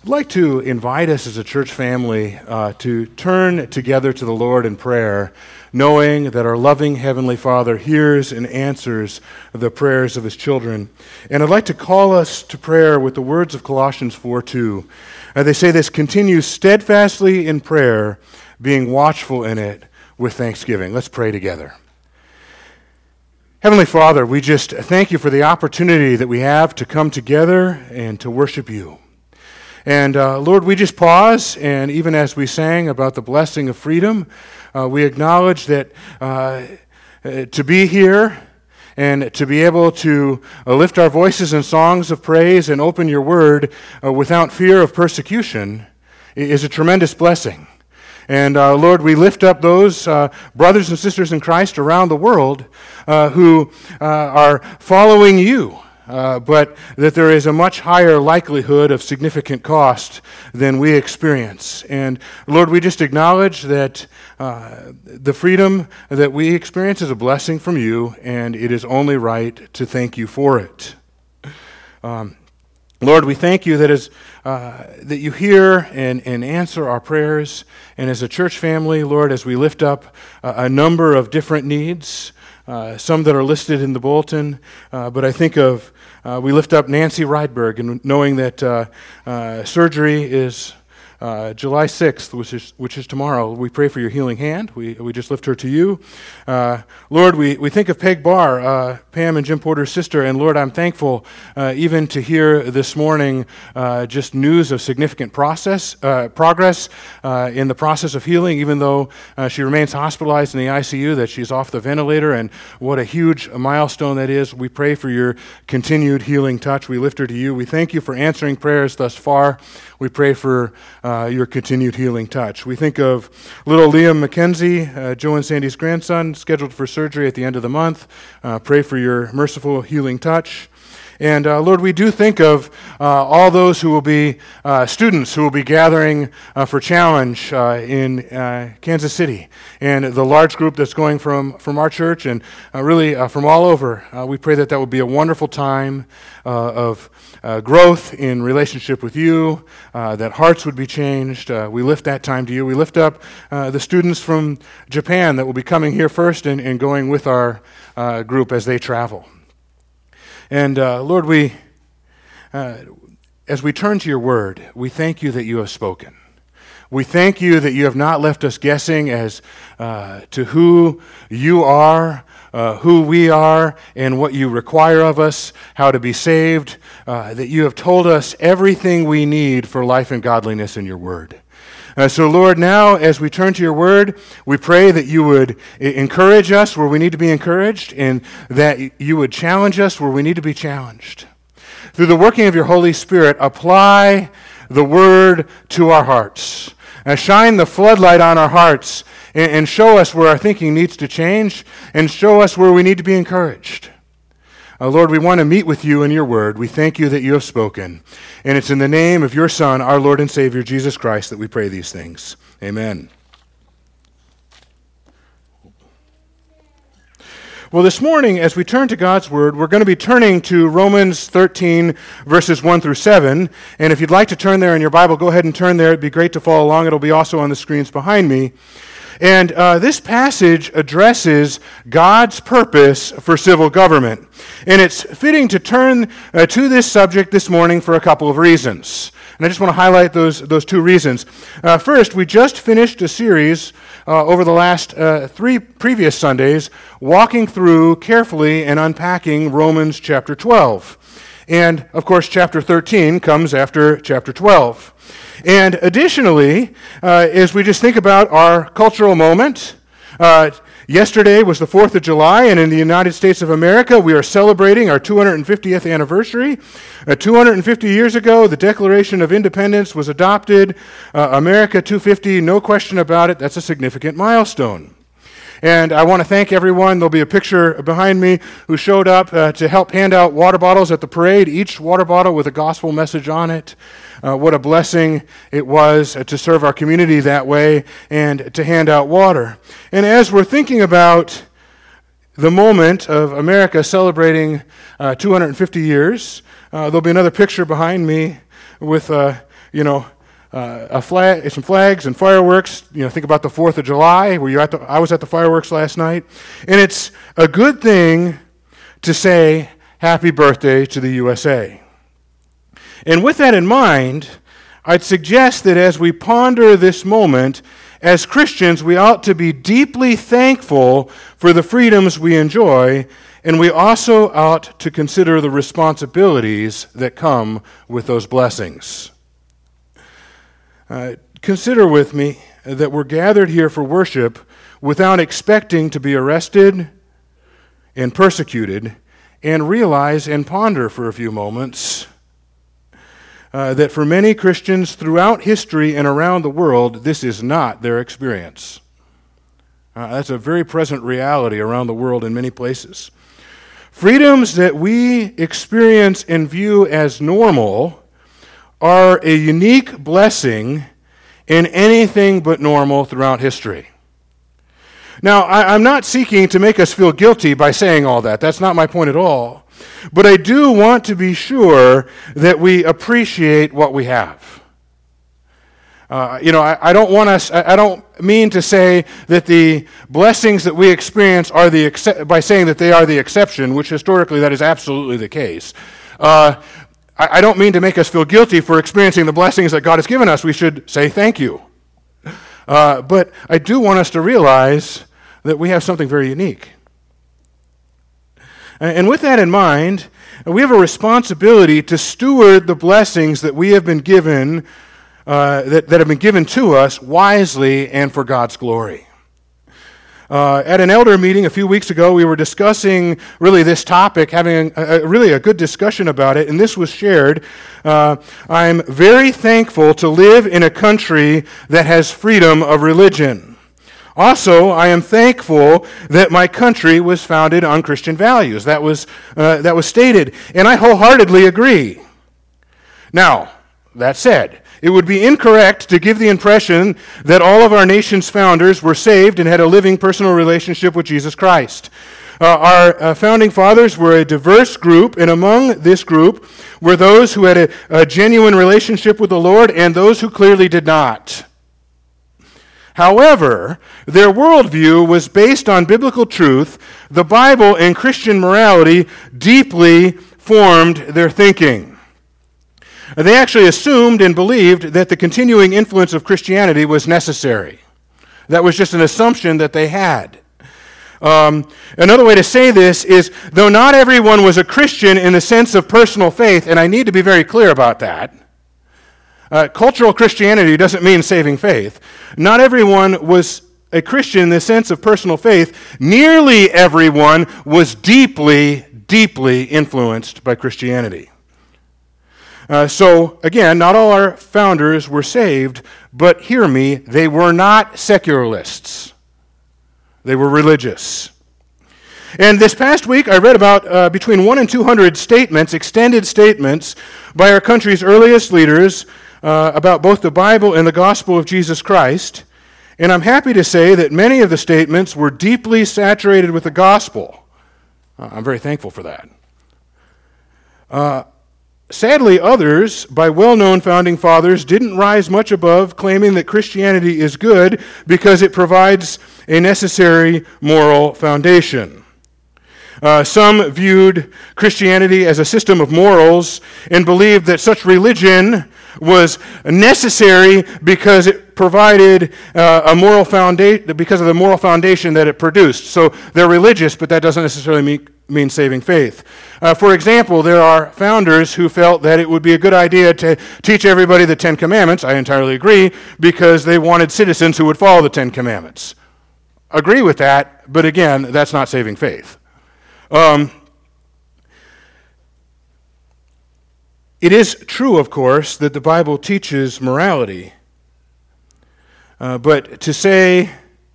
I'd like to invite us as a church family to turn together to the Lord in prayer, knowing that our loving Heavenly Father hears and answers the prayers of His children. And I'd like to call us to prayer with the words of Colossians 4:2. They say this: continue steadfastly in prayer, being watchful in it with thanksgiving. Let's pray together. Heavenly Father, we just thank you for the opportunity that we have to come together and to worship you. And Lord, we just pause, and even as we sang about the blessing of freedom, we acknowledge that to be here and to be able to lift our voices in songs of praise and open your word without fear of persecution is a tremendous blessing. And Lord, we lift up those brothers and sisters in Christ around the world who are following you. But that there is a much higher likelihood of significant cost than we experience. And Lord, we just acknowledge that the freedom that we experience is a blessing from you, and it is only right to thank you for it. Lord, we thank you that that you hear and answer our prayers. And as a church family, Lord, as we lift up a number of different needs, some that are listed in the bulletin, but I think of we lift up Nancy Rydberg, and knowing that surgery is July 6th, which is tomorrow. We pray for your healing hand. We just lift her to you. Lord, we think of Peg Barr, Pam and Jim Porter's sister, and Lord, I'm thankful even to hear this morning just news of significant progress in the process of healing, even though she remains hospitalized in the ICU, that she's off the ventilator, and what a huge milestone that is. We pray for your continued healing touch. We lift her to you. We thank you for answering prayers thus far. We pray for your continued healing touch. We think of little Liam McKenzie, Joe and Sandy's grandson, scheduled for surgery at the end of the month. Pray for your merciful healing touch. And Lord, we do think of all those who will be students who will be gathering for Challenge in Kansas City, and the large group that's going from our church and really from all over. We pray that will be a wonderful time of growth in relationship with you, that hearts would be changed. We lift that time to you. We lift up the students from Japan that will be coming here first and going with our group as they travel. And Lord, as we turn to your word, we thank you that you have spoken. We thank you that you have not left us guessing as to who you are, who we are, and what you require of us, how to be saved, that you have told us everything we need for life and godliness in your word. So, Lord, now as we turn to your word, we pray that you would encourage us where we need to be encouraged, and that you would challenge us where we need to be challenged. Through the working of your Holy Spirit, apply the word to our hearts. Shine the floodlight on our hearts and show us where our thinking needs to change, and show us where we need to be encouraged. Lord, we want to meet with you in your word. We thank you that you have spoken. And it's in the name of your Son, our Lord and Savior, Jesus Christ, that we pray these things. Amen. Well, this morning, as we turn to God's word, we're going to be turning to Romans 13, verses 1 through 7. And if you'd like to turn there in your Bible, go ahead and turn there. It'd be great to follow along. It'll be also on the screens behind me. And this passage addresses God's purpose for civil government. And it's fitting to turn to this subject this morning for a couple of reasons. And I just want to highlight those two reasons. First, we just finished a series over the last 3 previous Sundays, walking through carefully and unpacking Romans chapter 12. And, of course, chapter 13 comes after chapter 12. And additionally, as we just think about our cultural moment, yesterday was the 4th of July, and in the United States of America, we are celebrating our 250th anniversary. 250 years ago, the Declaration of Independence was adopted. America 250, no question about it, that's a significant milestone. And I want to thank everyone. There'll be a picture behind me who showed up to help hand out water bottles at the parade, each water bottle with a gospel message on it. What a blessing it was to serve our community that way and to hand out water. And as we're thinking about the moment of America celebrating 250 years, there'll be another picture behind me with some flags and fireworks. Think about the 4th of July. I was at the fireworks last night. And it's a good thing to say happy birthday to the USA. And with that in mind, I'd suggest that as we ponder this moment, as Christians, we ought to be deeply thankful for the freedoms we enjoy, and we also ought to consider the responsibilities that come with those blessings. Consider with me that we're gathered here for worship without expecting to be arrested and persecuted, and realize and ponder for a few moments that for many Christians throughout history and around the world, this is not their experience. That's a very present reality around the world in many places. Freedoms that we experience and view as normal are a unique blessing in anything but normal throughout history. Now, I'm not seeking to make us feel guilty by saying all that. That's not my point at all. But I do want to be sure that we appreciate what we have. I don't mean to say that the blessings that we experience are by saying that they are the exception, which historically that is absolutely the case. I don't mean to make us feel guilty for experiencing the blessings that God has given us. We should say thank you. But I do want us to realize that we have something very unique. And with that in mind, we have a responsibility to steward the blessings that we have been given, that have been given to us wisely and for God's glory. At an elder meeting a few weeks ago, we were discussing really this topic, having really a good discussion about it, and this was shared. I'm very thankful to live in a country that has freedom of religion. Also, I am thankful that my country was founded on Christian values. That was stated, and I wholeheartedly agree. Now, that said, it would be incorrect to give the impression that all of our nation's founders were saved and had a living personal relationship with Jesus Christ. Our founding fathers were a diverse group, and among this group were those who had a genuine relationship with the Lord and those who clearly did not. However, their worldview was based on biblical truth. The Bible and Christian morality deeply formed their thinking. They actually assumed and believed that the continuing influence of Christianity was necessary. That was just an assumption that they had. Another way to say this is, though not everyone was a Christian in the sense of personal faith, and I need to be very clear about that, cultural Christianity doesn't mean saving faith. Not everyone was a Christian in the sense of personal faith. Nearly everyone was deeply, deeply influenced by Christianity. So, again, not all our founders were saved, but hear me, they were not secularists. They were religious. And this past week, I read about between 100 and 200 statements, extended statements, by our country's earliest leaders about both the Bible and the gospel of Jesus Christ. And I'm happy to say that many of the statements were deeply saturated with the gospel. I'm very thankful for that. Sadly, others, by well-known founding fathers, didn't rise much above claiming that Christianity is good because it provides a necessary moral foundation. Some viewed Christianity as a system of morals and believed that such religion was necessary because it provided a moral foundation, because of the moral foundation that it produced. So they're religious, but that doesn't necessarily mean saving faith. For example, there are founders who felt that it would be a good idea to teach everybody the Ten Commandments. I entirely agree, because they wanted citizens who would follow the Ten Commandments. Agree with that, but again, that's not saving faith. It is true, of course, that the Bible teaches morality, but to say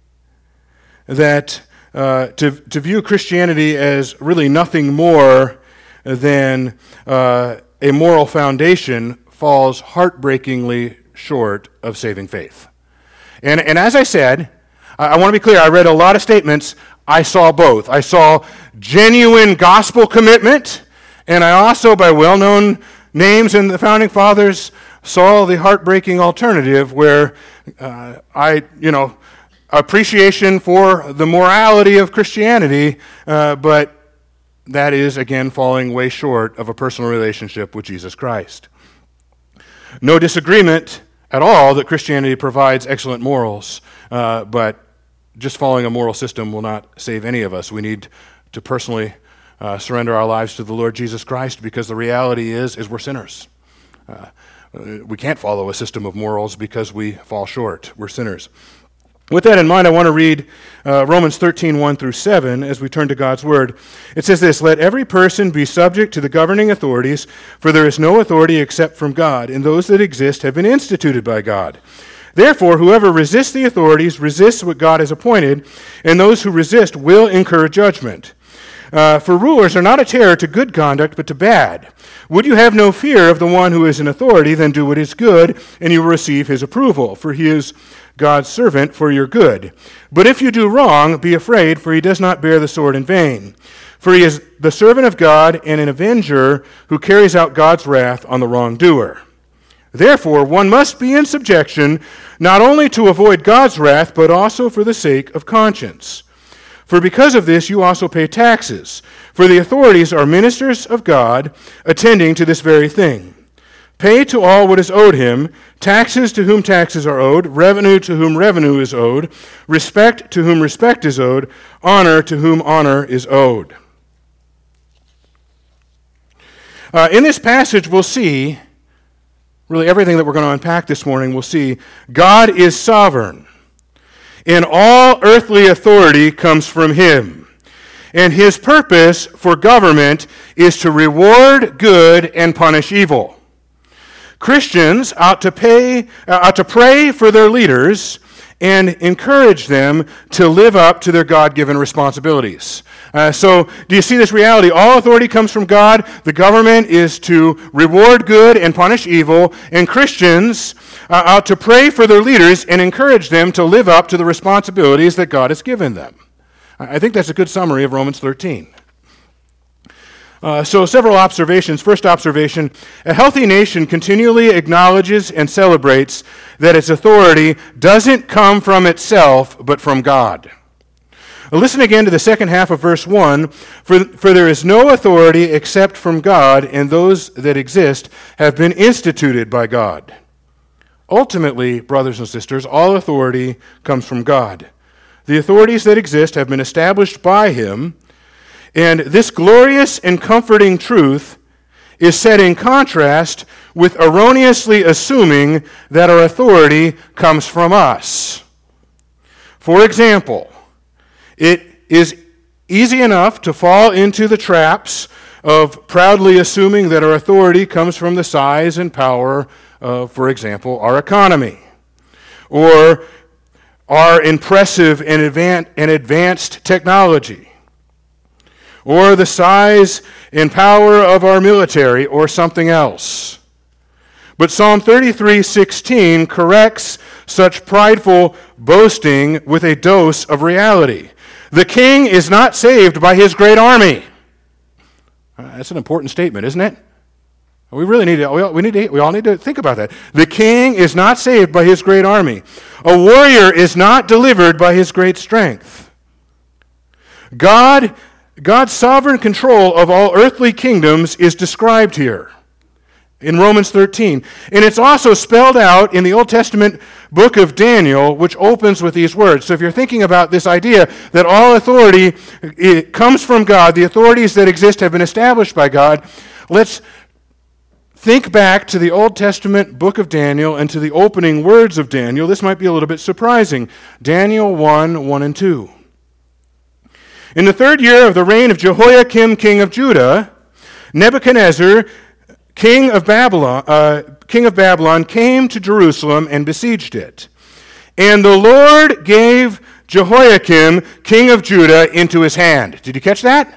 that to view Christianity as really nothing more than a moral foundation falls heartbreakingly short of saving faith. And as I said, I want to be clear, I read a lot of statements. I saw both. I saw genuine gospel commitment, and I also, by well-known names in the founding fathers, saw the heartbreaking alternative where appreciation for the morality of Christianity, but that is, again, falling way short of a personal relationship with Jesus Christ. No disagreement at all that Christianity provides excellent morals, but just following a moral system will not save any of us. We need to personally surrender our lives to the Lord Jesus Christ, because the reality is we're sinners. We can't follow a system of morals because we fall short. We're sinners. With that in mind, I want to read Romans 13, 1 through 7 as we turn to God's Word. It says this: "Let every person be subject to the governing authorities, for there is no authority except from God, and those that exist have been instituted by God. Therefore, whoever resists the authorities resists what God has appointed, and those who resist will incur judgment. For rulers are not a terror to good conduct, but to bad. Would you have no fear of the one who is in authority? Then do what is good, and you will receive his approval, for he is God's servant for your good. But if you do wrong, be afraid, for he does not bear the sword in vain. For he is the servant of God and an avenger who carries out God's wrath on the wrongdoer. Therefore, one must be in subjection, not only to avoid God's wrath, but also for the sake of conscience. For because of this you also pay taxes, for the authorities are ministers of God, attending to this very thing. Pay to all what is owed him, taxes to whom taxes are owed, revenue to whom revenue is owed, respect to whom respect is owed, honor to whom honor is owed." In this passage, we'll see, really everything that we're going to unpack this morning, we'll see God is sovereign, and all earthly authority comes from him. And his purpose for government is to reward good and punish evil. Christians ought to pray for their leaders and encourage them to live up to their God-given responsibilities. So do you see this reality? All authority comes from God. The government is to reward good and punish evil. And Christians ought to pray for their leaders and encourage them to live up to the responsibilities that God has given them. I think that's a good summary of Romans 13. So several observations. First observation: a healthy nation continually acknowledges and celebrates that its authority doesn't come from itself, but from God. Listen again to the second half of verse 1. For there is no authority except from God, and those that exist have been instituted by God. Ultimately, brothers and sisters, all authority comes from God. The authorities that exist have been established by him, and this glorious and comforting truth is set in contrast with erroneously assuming that our authority comes from us. For example, it is easy enough to fall into the traps of proudly assuming that our authority comes from the size and power of, for example, our economy, or our impressive and advanced technology, or the size and power of our military, or something else. But Psalm 33:16 corrects such prideful boasting with a dose of reality. The king is not saved by his great army. That's an important statement, isn't it? We all need to think about that. The king is not saved by his great army. A warrior is not delivered by his great strength. God's sovereign control of all earthly kingdoms is described here in Romans 13. And it's also spelled out in the Old Testament book of Daniel, which opens with these words. So if you're thinking about this idea that all authority comes from God, the authorities that exist have been established by God, let's think back to the Old Testament book of Daniel and to the opening words of Daniel. This might be a little bit surprising. Daniel 1 and 2. In the 3rd year of the reign of Jehoiakim, king of Judah, Nebuchadnezzar, king of Babylon, came to Jerusalem and besieged it. And the Lord gave Jehoiakim, king of Judah, into his hand. Did you catch that?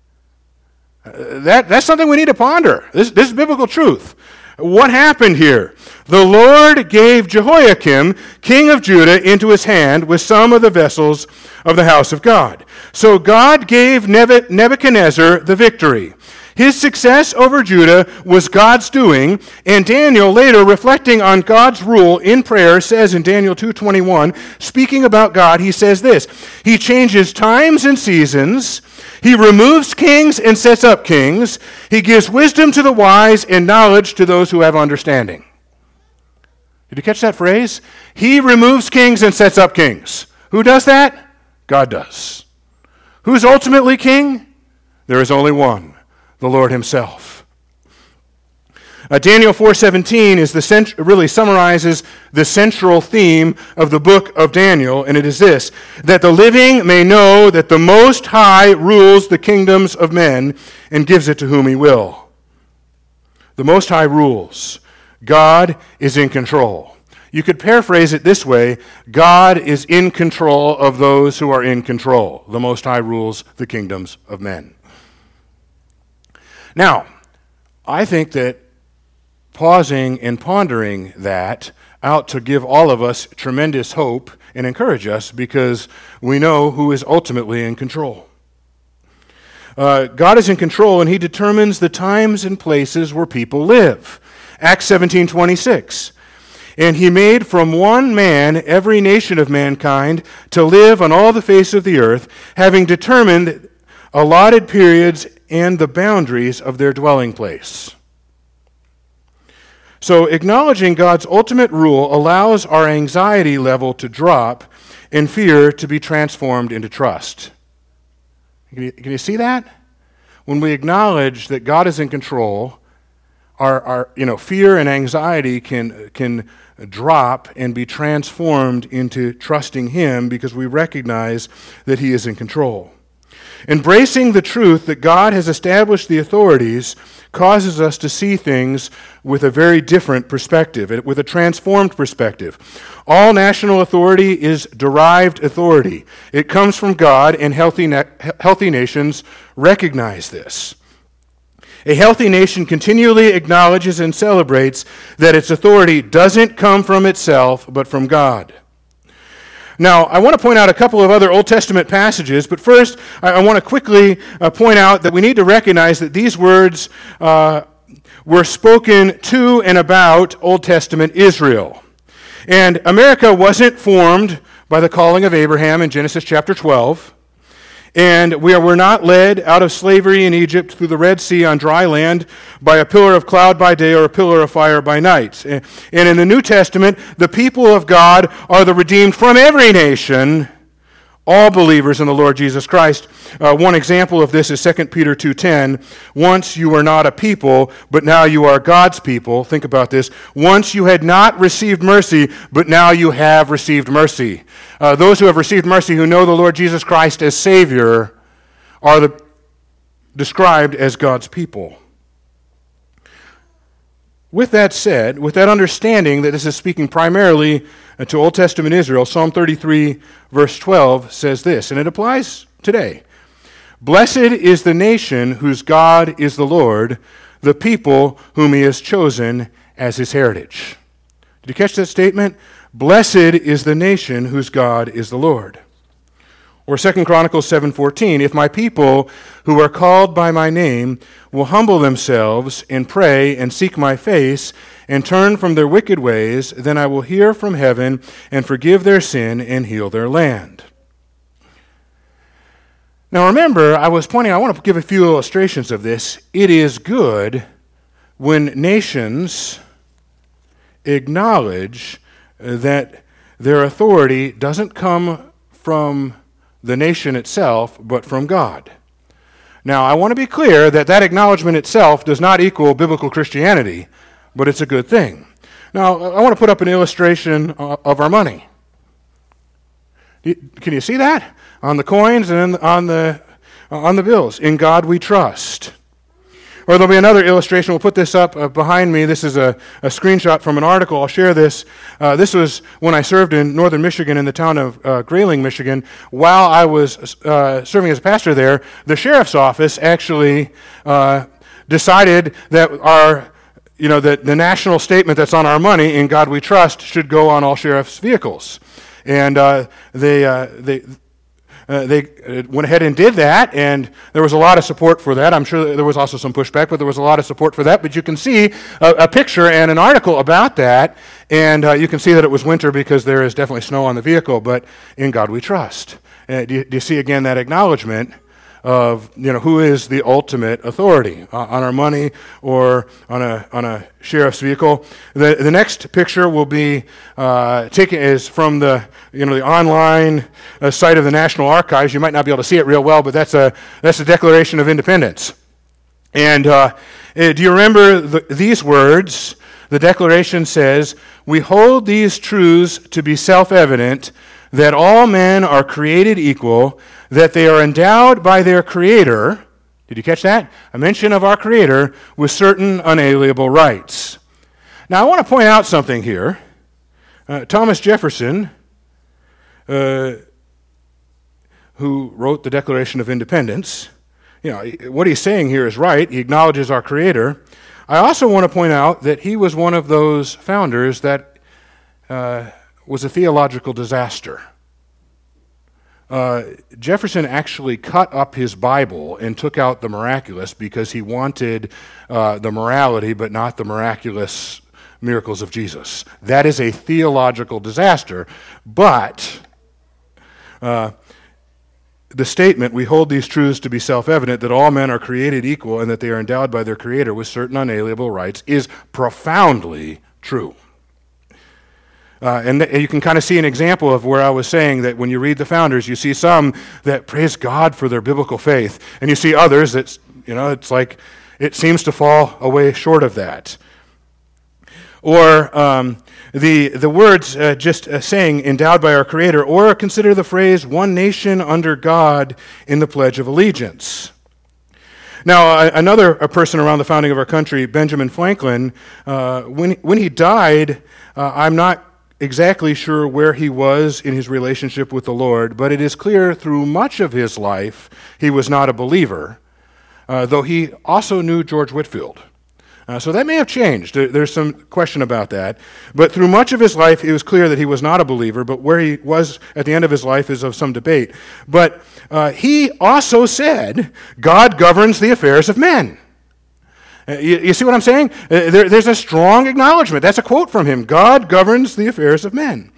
That's something we need to ponder. This is biblical truth. What happened here? The Lord gave Jehoiakim, king of Judah, into his hand with some of the vessels of the house of God. So God gave Nebuchadnezzar the victory. His success over Judah was God's doing, and Daniel, later reflecting on God's rule in prayer, says in Daniel 2:21, speaking about God, he says this: He changes times and seasons, He removes kings and sets up kings, He gives wisdom to the wise and knowledge to those who have understanding. Did you catch that phrase? He removes kings and sets up kings. Who does that? God does. Who's ultimately king? There is only one. The Lord himself. Daniel 4:17 really summarizes the central theme of the book of Daniel, and it is this: that the living may know that the Most High rules the kingdoms of men and gives it to whom he will. The Most High rules. God is in control. You could paraphrase it this way: God is in control of those who are in control. The Most High rules the kingdoms of men. Now, I think that pausing and pondering that ought to give all of us tremendous hope and encourage us, because we know who is ultimately in control. God is in control, and he determines the times and places where people live. Acts 17:26. And he made from one man every nation of mankind to live on all the face of the earth, having determined allotted periods and the boundaries of their dwelling place. So acknowledging God's ultimate rule allows our anxiety level to drop and fear to be transformed into trust. Can you see that? When we acknowledge that God is in control, our fear and anxiety can drop and be transformed into trusting him, because we recognize that he is in control. Embracing the truth that God has established the authorities causes us to see things with a very different perspective, with a transformed perspective. All national authority is derived authority. It comes from God, and healthy nations recognize this. A healthy nation continually acknowledges and celebrates that its authority doesn't come from itself, but from God. Now, I want to point out a couple of other Old Testament passages, but first, I want to quickly point out that we need to recognize that these words were spoken to and about Old Testament Israel. And America wasn't formed by the calling of Abraham in Genesis chapter 12. And we were not led out of slavery in Egypt through the Red Sea on dry land by a pillar of cloud by day or a pillar of fire by night. And in the New Testament, the people of God are the redeemed from every nation, all believers in the Lord Jesus Christ. One example of this is 2 Peter 2:10. Once you were not a people, but now you are God's people. Think about this. Once you had not received mercy, but now you have received mercy. Those who have received mercy, who know the Lord Jesus Christ as Savior, are described as God's people. With that said, with that understanding that this is speaking primarily to Old Testament Israel, Psalm 33, verse 12 says this, and it applies today. Blessed is the nation whose God is the Lord, the people whom he has chosen as his heritage. Did you catch that statement? Blessed is the nation whose God is the Lord. Or 2 Chronicles 7:14, if my people who are called by my name will humble themselves and pray and seek my face and turn from their wicked ways, then I will hear from heaven and forgive their sin and heal their land. Now remember, I want to give a few illustrations of this. It is good when nations acknowledge that their authority doesn't come from the nation itself, but from God. Now, I want to be clear that that acknowledgement itself does not equal biblical Christianity, but it's a good thing. Now, I want to put up an illustration of our money. Can you see that? On the coins and on the bills. In God we trust. Or there'll be another illustration. We'll put this up behind me. This is a screenshot from an article. I'll share this. This was when I served in northern Michigan in the town of Grayling, Michigan. While I was serving as a pastor there, the sheriff's office actually decided that that the national statement that's on our money, in God we trust, should go on all sheriff's vehicles. And they went ahead and did that, and there was a lot of support for that. I'm sure there was also some pushback, but there was a lot of support for that. But you can see a picture and an article about that, and you can see that it was winter because there is definitely snow on the vehicle, but in God we trust. Do you see again that acknowledgement of who is the ultimate authority on our money or on a sheriff's vehicle? The next picture will be is from the the online site of the National Archives. You might not be able to see it real well, but that's the Declaration of Independence. And do you remember these words? The Declaration says, "We hold these truths to be self-evident, that all men are created equal, that they are endowed by their Creator," did you catch that? A mention of our Creator, "with certain unalienable rights." Now, I want to point out something here. Thomas Jefferson, who wrote the Declaration of Independence, what he's saying here is right. He acknowledges our Creator. I also want to point out that he was one of those founders that was a theological disaster. Jefferson actually cut up his Bible and took out the miraculous because he wanted the morality but not the miraculous miracles of Jesus. That is a theological disaster. But the statement, "We hold these truths to be self-evident, that all men are created equal and that they are endowed by their Creator with certain unalienable rights," is profoundly true. And you can kind of see an example of where I was saying that when you read the founders, you see some that praise God for their biblical faith, and you see others that, it's like it seems to fall away short of that. Or the words just saying endowed by our Creator, or consider the phrase one nation under God in the Pledge of Allegiance. Now, another person around the founding of our country, Benjamin Franklin, when he died, I'm not exactly sure where he was in his relationship with the Lord, but it is clear through much of his life he was not a believer, though he also knew George Whitefield. So that may have changed. There's some question about that. But through much of his life, it was clear that he was not a believer, but where he was at the end of his life is of some debate. But he also said, God governs the affairs of men. You see what I'm saying? There's a strong acknowledgement. That's a quote from him. God governs the affairs of men.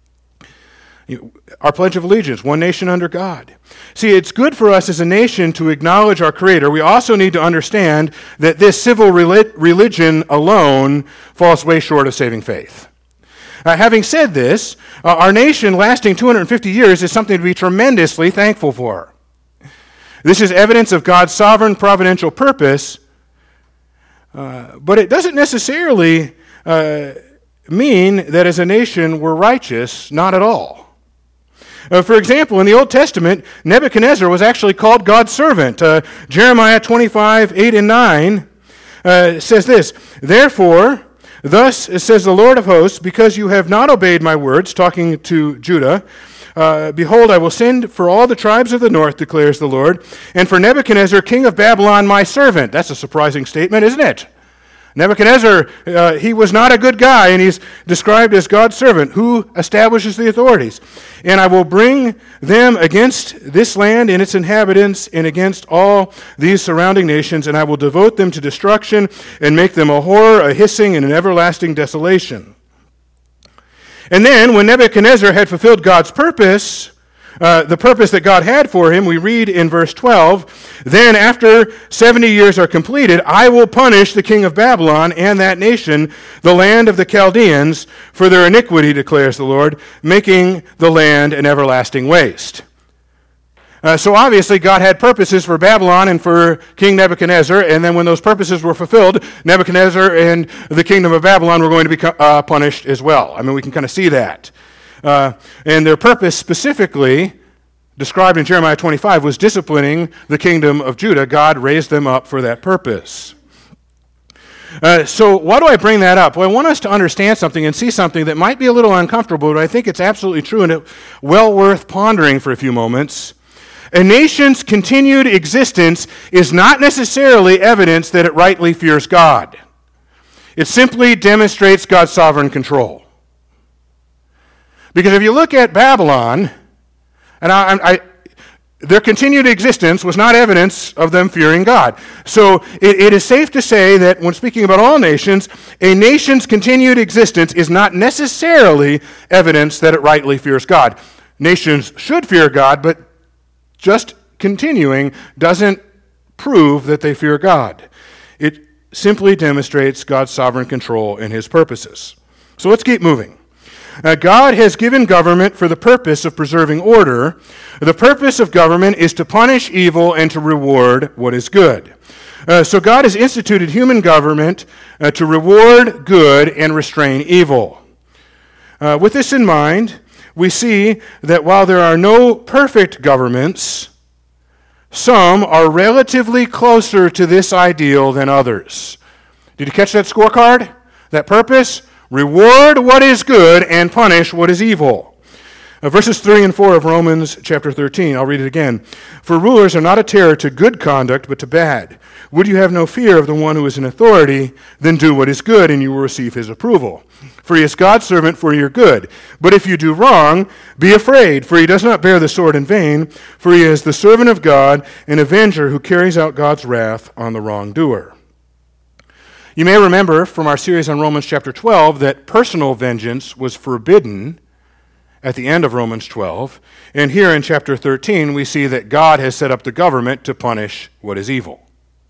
Our Pledge of Allegiance, one nation under God. See, it's good for us as a nation to acknowledge our Creator. We also need to understand that this civil religion alone falls way short of saving faith. Having said this, our nation lasting 250 years is something to be tremendously thankful for. This is evidence of God's sovereign providential purpose, but it doesn't necessarily mean that as a nation we're righteous, not at all. For example, in the Old Testament, Nebuchadnezzar was actually called God's servant. Jeremiah 25, 8 and 9 says this, "Therefore, thus says the Lord of hosts, because you have not obeyed my words," talking to Judah, "behold, I will send for all the tribes of the north, declares the Lord, and for Nebuchadnezzar, king of Babylon, my servant." That's a surprising statement, isn't it? Nebuchadnezzar, he was not a good guy, and he's described as God's servant who establishes the authorities. "And I will bring them against this land and its inhabitants and against all these surrounding nations, and I will devote them to destruction and make them a horror, a hissing, and an everlasting desolation." And then, when Nebuchadnezzar had fulfilled God's purpose, the purpose that God had for him, we read in verse 12, "Then after 70 years are completed, I will punish the king of Babylon and that nation, the land of the Chaldeans, for their iniquity, declares the Lord, making the land an everlasting waste." So obviously God had purposes for Babylon and for King Nebuchadnezzar, and then when those purposes were fulfilled, Nebuchadnezzar and the kingdom of Babylon were going to be punished as well. I mean, we can kind of see that. And their purpose specifically, described in Jeremiah 25, was disciplining the kingdom of Judah. God raised them up for that purpose. So why do I bring that up? Well, I want us to understand something and see something that might be a little uncomfortable, but I think it's absolutely true and well worth pondering for a few moments. A nation's continued existence is not necessarily evidence that it rightly fears God. It simply demonstrates God's sovereign control. Because if you look at Babylon, and their continued existence was not evidence of them fearing God. So it is safe to say that when speaking about all nations, a nation's continued existence is not necessarily evidence that it rightly fears God. Nations should fear God, but just continuing doesn't prove that they fear God. It simply demonstrates God's sovereign control and his purposes. So let's keep moving. God has given government for the purpose of preserving order. The purpose of government is to punish evil and to reward what is good. So God has instituted human government to reward good and restrain evil. With this in mind, we see that while there are no perfect governments, some are relatively closer to this ideal than others. Did you catch that scorecard? That purpose? Reward what is good and punish what is evil. Verses 3 and 4 of Romans chapter 13. I'll read it again. For rulers are not a terror to good conduct, but to bad. Would you have no fear of the one who is in authority? Then do what is good, and you will receive his approval. For he is God's servant for your good. But if you do wrong, be afraid, for he does not bear the sword in vain, for he is the servant of God, an avenger who carries out God's wrath on the wrongdoer. You may remember from our series on Romans chapter 12 that personal vengeance was forbidden at the end of Romans 12. And here in chapter 13, we see that God has set up the government to punish what is evil.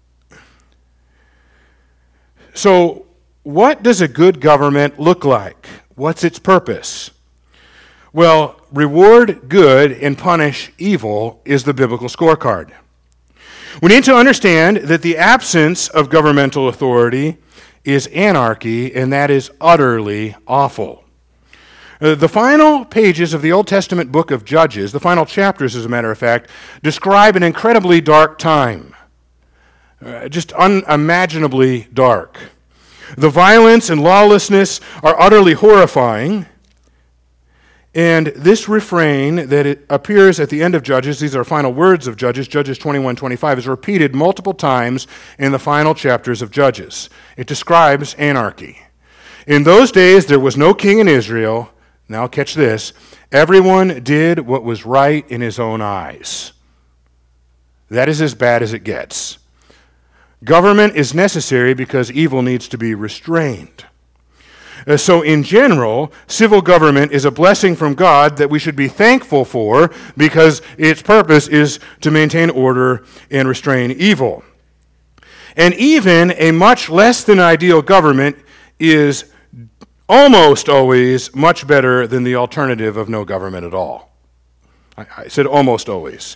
So, what does a good government look like? What's its purpose? Well, reward good and punish evil is the biblical scorecard. We need to understand that the absence of governmental authority is anarchy, and that is utterly awful. The final pages of the Old Testament book of Judges, the final chapters, as a matter of fact, describe an incredibly dark time. Just unimaginably dark. The violence and lawlessness are utterly horrifying. And this refrain that it appears at the end of Judges, these are final words of Judges, Judges 21:25, is repeated multiple times in the final chapters of Judges. It describes anarchy. In those days there was no king in Israel. Now catch this. Everyone did what was right in his own eyes. That is as bad as it gets. Government is necessary because evil needs to be restrained. So in general, civil government is a blessing from God that we should be thankful for because its purpose is to maintain order and restrain evil. And even a much less than ideal government is almost always much better than the alternative of no government at all. I said almost always.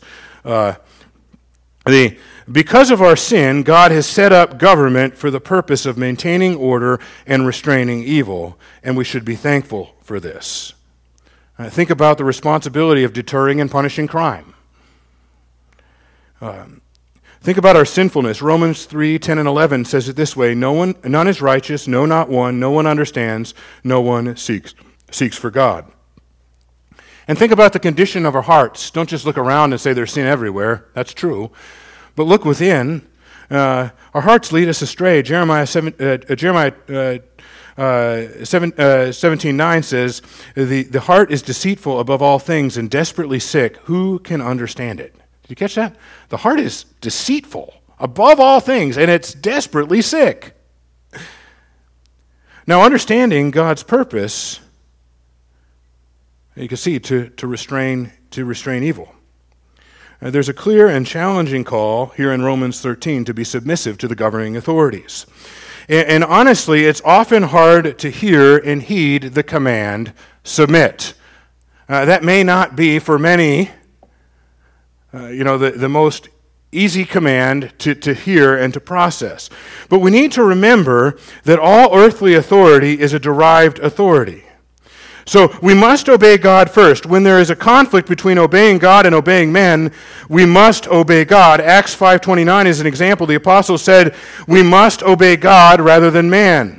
Because of our sin, God has set up government for the purpose of maintaining order and restraining evil, and we should be thankful for this. Think about the responsibility of deterring and punishing crime. Think about our sinfulness. Romans 3:10 and 11 says it this way, none is righteous, no, not one. No one understands, no one seeks for God. And think about the condition of our hearts. Don't just look around and say there's sin everywhere. That's true. But look within. Our hearts lead us astray. Jeremiah 17:9 says, the heart is deceitful above all things and desperately sick. Who can understand it? Did you catch that? The heart is deceitful above all things, and it's desperately sick. Now, understanding God's purpose, you can see, to restrain evil. There's a clear and challenging call here in Romans 13 to be submissive to the governing authorities. And honestly, it's often hard to hear and heed the command, submit. That may not be for many, the most easy command to hear and to process. But we need to remember that all earthly authority is a derived authority. So we must obey God first. When there is a conflict between obeying God and obeying men, we must obey God. Acts 5:29 is an example. The apostle said, we must obey God rather than men.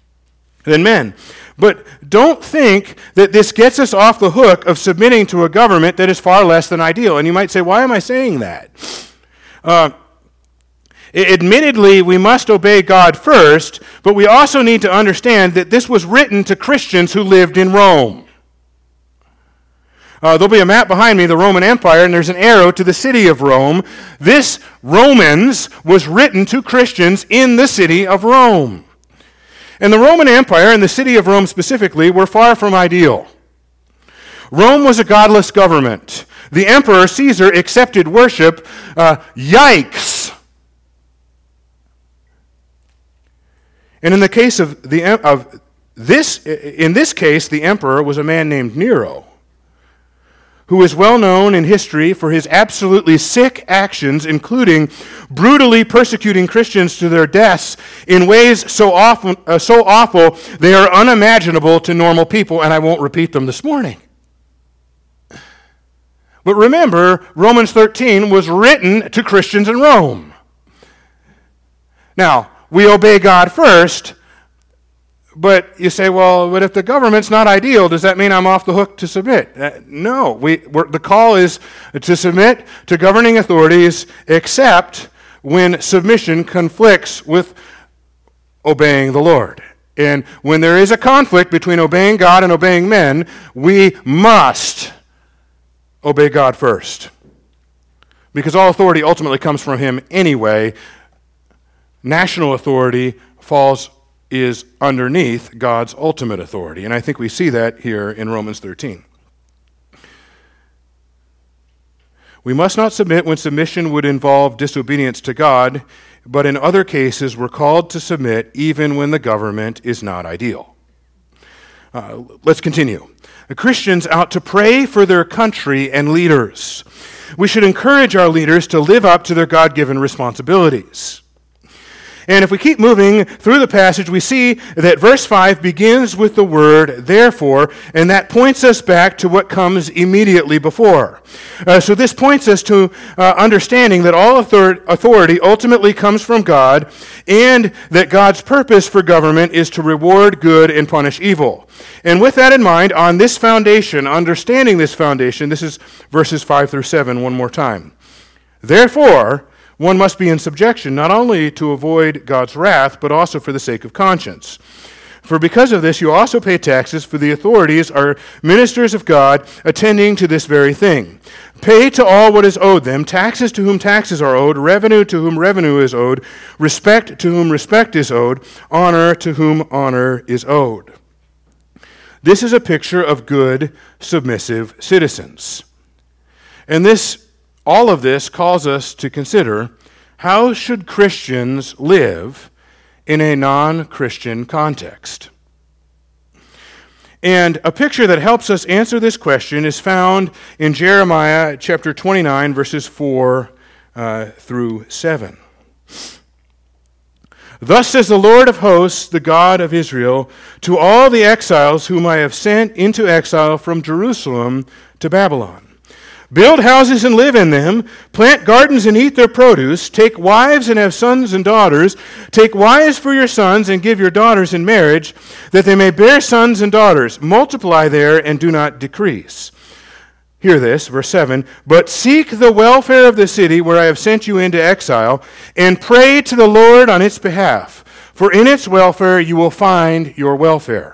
But don't think that this gets us off the hook of submitting to a government that is far less than ideal. And you might say, why am I saying that? Admittedly, we must obey God first, but we also need to understand that this was written to Christians who lived in Rome. There'll be a map behind me, the Roman Empire, and there's an arrow to the city of Rome. This Romans was written to Christians in the city of Rome. And the Roman Empire, and the city of Rome specifically, were far from ideal. Rome was a godless government. The emperor, Caesar, accepted worship. Yikes! And in the case in this case, the emperor was a man named Nero, who is well known in history for his absolutely sick actions, including brutally persecuting Christians to their deaths in ways so awful they are unimaginable to normal people, and I won't repeat them this morning. But remember, Romans 13 was written to Christians in Rome. Now, we obey God first, but you say, well, but if the government's not ideal, does that mean I'm off the hook to submit? No. The call is to submit to governing authorities except when submission conflicts with obeying the Lord. And when there is a conflict between obeying God and obeying men, we must obey God first. Because all authority ultimately comes from Him anyway. National authority is underneath God's ultimate authority. And I think we see that here in Romans 13. We must not submit when submission would involve disobedience to God, but in other cases we're called to submit even when the government is not ideal. Let's continue. Christians ought to pray for their country and leaders. We should encourage our leaders to live up to their God-given responsibilities. And if we keep moving through the passage, we see that verse 5 begins with the word therefore, and that points us back to what comes immediately before. So this points us to understanding that all authority ultimately comes from God, and that God's purpose for government is to reward good and punish evil. And with that in mind, on this foundation, understanding this foundation, this is verses 5 through 7 one more time. Therefore, one must be in subjection, not only to avoid God's wrath, but also for the sake of conscience. For because of this, you also pay taxes, for the authorities are ministers of God, attending to this very thing. Pay to all what is owed them, taxes to whom taxes are owed, revenue to whom revenue is owed, respect to whom respect is owed, honor to whom honor is owed. This is a picture of good, submissive citizens. And all of this calls us to consider, how should Christians live in a non-Christian context? And a picture that helps us answer this question is found in Jeremiah chapter 29, verses 4 through 7. Thus says the Lord of hosts, the God of Israel, to all the exiles whom I have sent into exile from Jerusalem to Babylon. Build houses and live in them, plant gardens and eat their produce, take wives and have sons and daughters, take wives for your sons and give your daughters in marriage, that they may bear sons and daughters. Multiply there and do not decrease. Hear this, verse 7, but seek the welfare of the city where I have sent you into exile, and pray to the Lord on its behalf, for in its welfare you will find your welfare.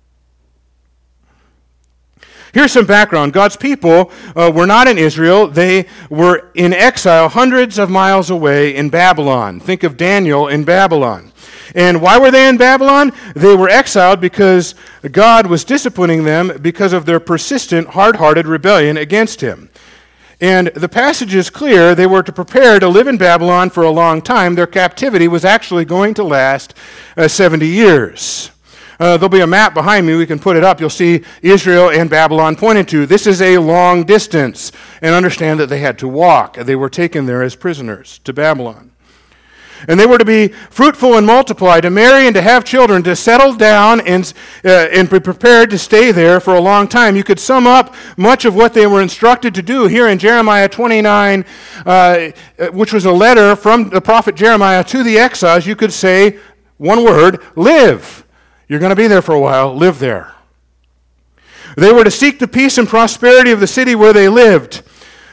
Here's some background. God's people were not in Israel. They were in exile hundreds of miles away in Babylon. Think of Daniel in Babylon. And why were they in Babylon? They were exiled because God was disciplining them because of their persistent, hard-hearted rebellion against Him. And the passage is clear. They were to prepare to live in Babylon for a long time. Their captivity was actually going to last 70 years. There'll be a map behind me. We can put it up. You'll see Israel and Babylon pointed to. This is a long distance. And understand that they had to walk. They were taken there as prisoners to Babylon. And they were to be fruitful and multiply, to marry and to have children, to settle down and be prepared to stay there for a long time. You could sum up much of what they were instructed to do here in Jeremiah 29, which was a letter from the prophet Jeremiah to the exiles. You could say one word, live. You're going to be there for a while, live there. They were to seek the peace and prosperity of the city where they lived,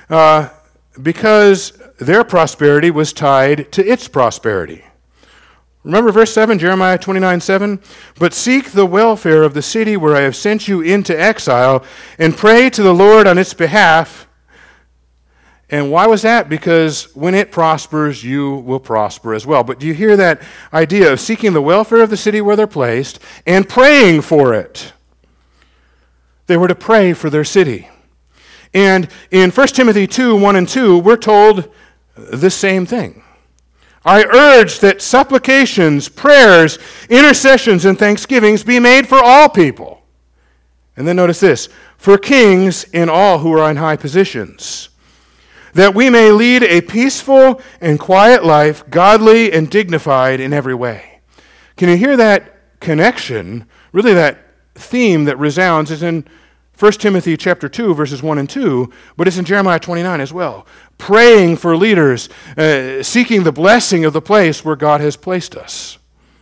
because their prosperity was tied to its prosperity. Remember verse 7, Jeremiah 29:7? But seek the welfare of the city where I have sent you into exile, and pray to the Lord on its behalf. And why was that? Because when it prospers, you will prosper as well. But do you hear that idea of seeking the welfare of the city where they're placed and praying for it? They were to pray for their city. And in 1 Timothy 2:1 and 2, we're told the same thing. I urge that supplications, prayers, intercessions, and thanksgivings be made for all people. And then notice this, for kings and all who are in high positions, that we may lead a peaceful and quiet life, godly and dignified in every way. Can you hear that connection? Really that theme that resounds is in 1 Timothy chapter 2, verses 1 and 2, but it's in Jeremiah 29 as well. Praying for leaders, seeking the blessing of the place where God has placed us.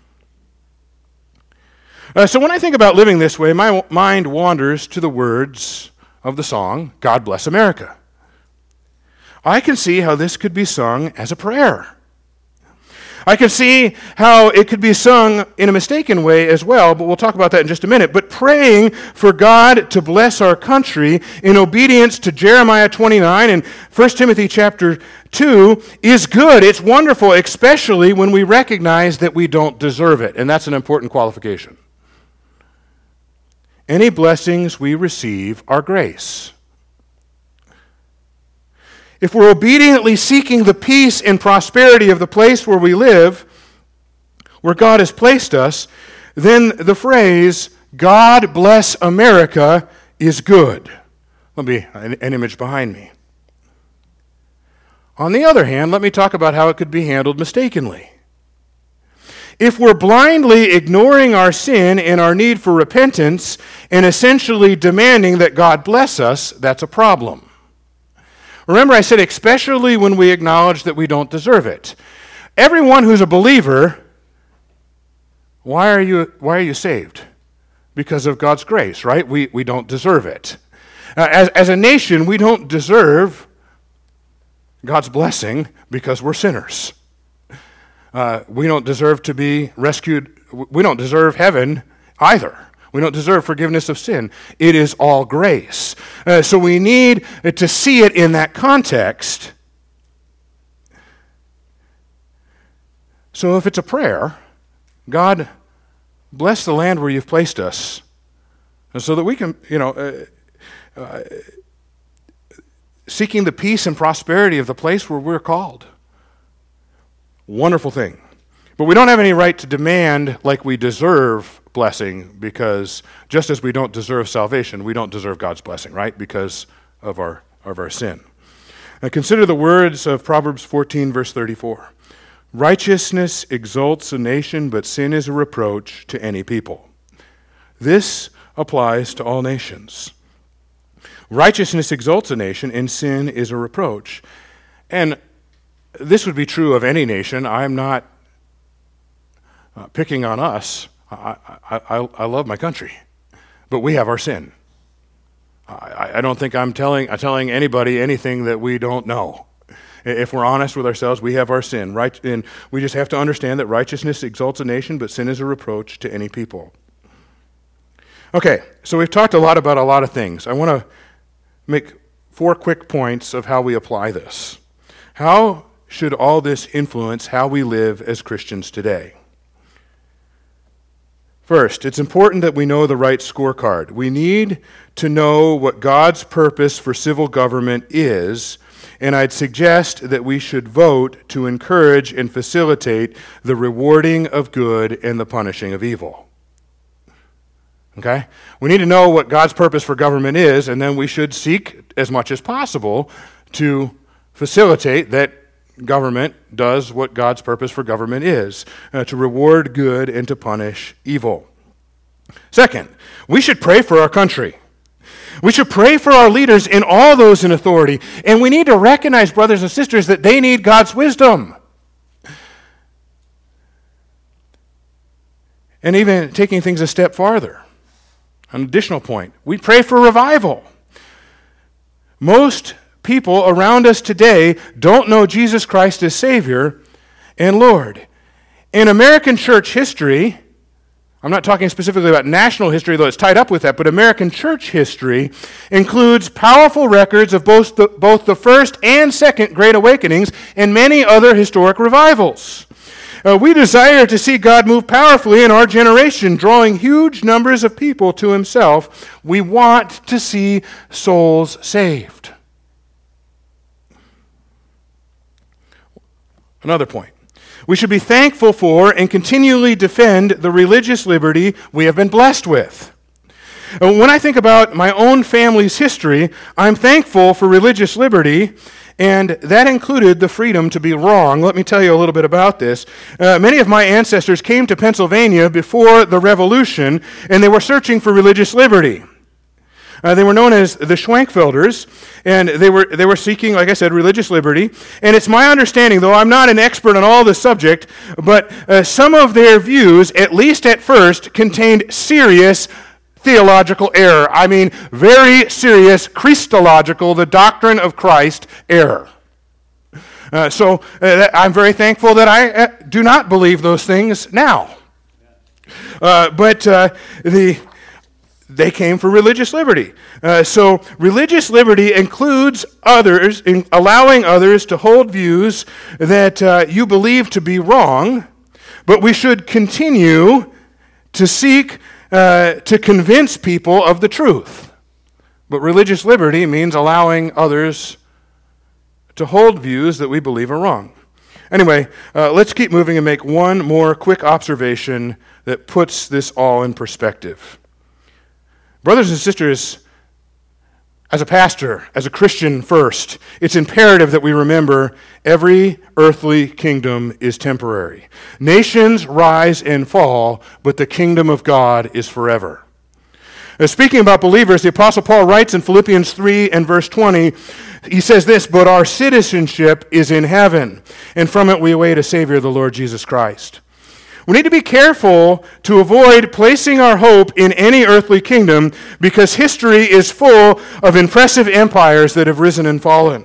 So when I think about living this way, my mind wanders to the words of the song, God Bless America. I can see how this could be sung as a prayer. I can see how it could be sung in a mistaken way as well, but we'll talk about that in just a minute. But praying for God to bless our country in obedience to Jeremiah 29 and 1 Timothy chapter 2 is good. It's wonderful, especially when we recognize that we don't deserve it. And that's an important qualification. Any blessings we receive are grace. If we're obediently seeking the peace and prosperity of the place where we live, where God has placed us, then the phrase, God bless America, is good. Let me an image behind me. On the other hand, let me talk about how it could be handled mistakenly. If we're blindly ignoring our sin and our need for repentance and essentially demanding that God bless us, that's a problem. Remember, I said especially when we acknowledge that we don't deserve it. Everyone who's a believer, why are you saved? Because of God's grace, right? We don't deserve it. As a nation, we don't deserve God's blessing because we're sinners. We don't deserve to be rescued. We don't deserve heaven either. We don't deserve forgiveness of sin. It is all grace. So we need to see it in that context. So if it's a prayer, God, bless the land where you've placed us, so that we can, seeking the peace and prosperity of the place where we're called. Wonderful thing. But we don't have any right to demand like we deserve blessing, because just as we don't deserve salvation, we don't deserve God's blessing, right? Because of our sin. Now consider the words of Proverbs 14, verse 34. Righteousness exalts a nation, but sin is a reproach to any people. This applies to all nations. Righteousness exalts a nation, and sin is a reproach. And this would be true of any nation. I'm not picking on us. I love my country, but we have our sin. I don't think I'm telling anybody anything that we don't know. If we're honest with ourselves, we have our sin, right? And we just have to understand that righteousness exalts a nation, but sin is a reproach to any people. Okay, so we've talked a lot about a lot of things. I want to make 4 quick points of how we apply this. How should all this influence how we live as Christians today? First, it's important that we know the right scorecard. We need to know what God's purpose for civil government is, and I'd suggest that we should vote to encourage and facilitate the rewarding of good and the punishing of evil. Okay? We need to know what God's purpose for government is, and then we should seek as much as possible to facilitate that government does what God's purpose for government is, to reward good and to punish evil. Second, we should pray for our country. We should pray for our leaders and all those in authority, and we need to recognize, brothers and sisters, that they need God's wisdom. And even taking things a step farther, an additional point, we pray for revival. Most people around us today don't know Jesus Christ as Savior and Lord. In American church history, I'm not talking specifically about national history, though it's tied up with that, but American church history includes powerful records of both the first and second Great Awakenings and many other historic revivals. We desire to see God move powerfully in our generation, drawing huge numbers of people to himself. We want to see souls saved. Another point. We should be thankful for and continually defend the religious liberty we have been blessed with. When I think about my own family's history, I'm thankful for religious liberty, and that included the freedom to be wrong. Let me tell you a little bit about this. Many of my ancestors came to Pennsylvania before the Revolution, and they were searching for religious liberty. They were known as the Schwenkfelders, and they were seeking, like I said, religious liberty. And it's my understanding, though I'm not an expert on all this subject, but some of their views, at least at first, contained serious theological error. I mean, very serious Christological, the doctrine of Christ, error. So I'm very thankful that I do not believe those things now. They came for religious liberty. So religious liberty includes others, allowing others to hold views that you believe to be wrong, but we should continue to seek to convince people of the truth. But religious liberty means allowing others to hold views that we believe are wrong. Anyway, let's keep moving and make one more quick observation that puts this all in perspective. Brothers and sisters, as a pastor, as a Christian first, it's imperative that we remember every earthly kingdom is temporary. Nations rise and fall, but the kingdom of God is forever. Speaking about believers, the Apostle Paul writes in Philippians 3 and verse 20, he says this, "But our citizenship is in heaven, and from it we await a Savior, the Lord Jesus Christ." We need to be careful to avoid placing our hope in any earthly kingdom because history is full of impressive empires that have risen and fallen.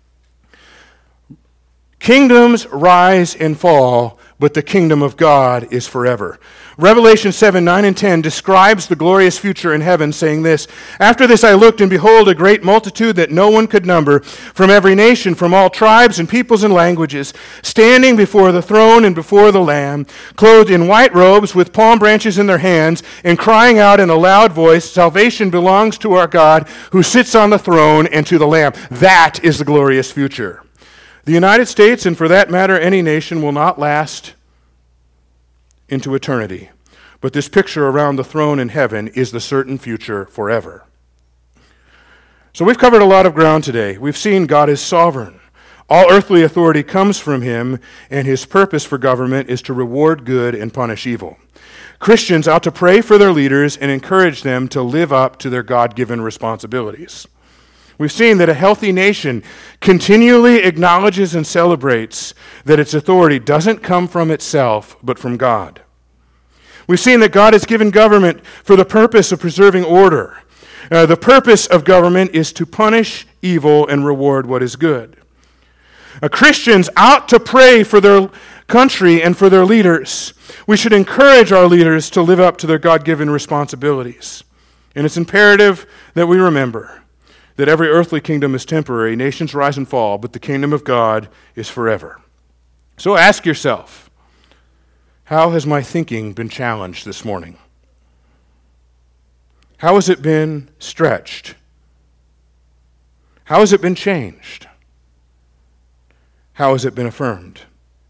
Kingdoms rise and fall, but the kingdom of God is forever. Revelation 7, 9, and 10 describes the glorious future in heaven, saying this, "After this I looked, and behold, a great multitude that no one could number, from every nation, from all tribes and peoples and languages, standing before the throne and before the Lamb, clothed in white robes with palm branches in their hands, and crying out in a loud voice, 'Salvation belongs to our God, who sits on the throne, and to the Lamb.'" That is the glorious future. The United States, and for that matter any nation, will not last into eternity. But this picture around the throne in heaven is the certain future forever. So we've covered a lot of ground today. We've seen God is sovereign. All earthly authority comes from him, and his purpose for government is to reward good and punish evil. Christians ought to pray for their leaders and encourage them to live up to their God-given responsibilities. We've seen that a healthy nation continually acknowledges and celebrates that its authority doesn't come from itself, but from God. We've seen that God has given government for the purpose of preserving order. The purpose of government is to punish evil and reward what is good. Christians ought to pray for their country and for their leaders. We should encourage our leaders to live up to their God-given responsibilities. And it's imperative that we remember that every earthly kingdom is temporary, nations rise and fall, but the kingdom of God is forever. So ask yourself, how has my thinking been challenged this morning? How has it been stretched? How has it been changed? How has it been affirmed?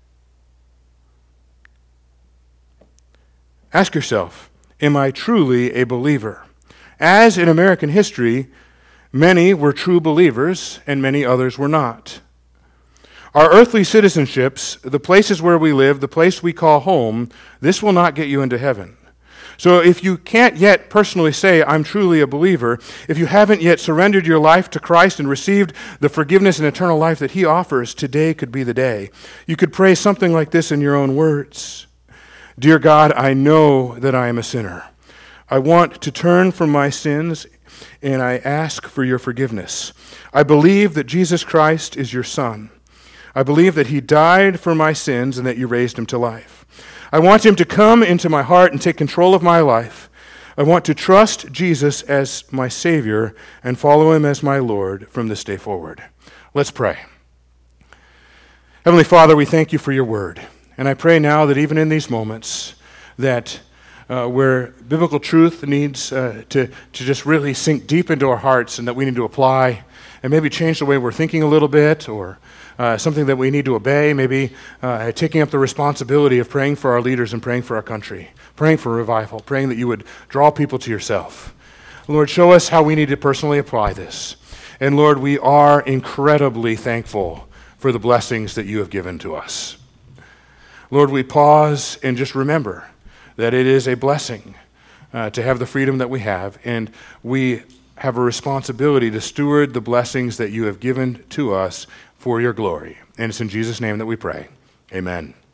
Ask yourself, am I truly a believer? As in American history, many were true believers and many others were not. Our earthly citizenships, the places where we live, the place we call home, this will not get you into heaven. So if you can't yet personally say, I'm truly a believer, if you haven't yet surrendered your life to Christ and received the forgiveness and eternal life that he offers, today could be the day. You could pray something like this in your own words. Dear God, I know that I am a sinner. I want to turn from my sins and I ask for your forgiveness. I believe that Jesus Christ is your Son. I believe that he died for my sins and that you raised him to life. I want him to come into my heart and take control of my life. I want to trust Jesus as my Savior and follow him as my Lord from this day forward. Let's pray. Heavenly Father, we thank you for your word. And I pray now that even in these moments that where biblical truth needs to just really sink deep into our hearts and that we need to apply and maybe change the way we're thinking a little bit, or something that we need to obey, maybe taking up the responsibility of praying for our leaders and praying for our country, praying for revival, praying that you would draw people to yourself. Lord, show us how we need to personally apply this. And Lord, we are incredibly thankful for the blessings that you have given to us. Lord, we pause and just remember that it is a blessing to have the freedom that we have, and we have a responsibility to steward the blessings that you have given to us for your glory. And it's in Jesus' name that we pray. Amen.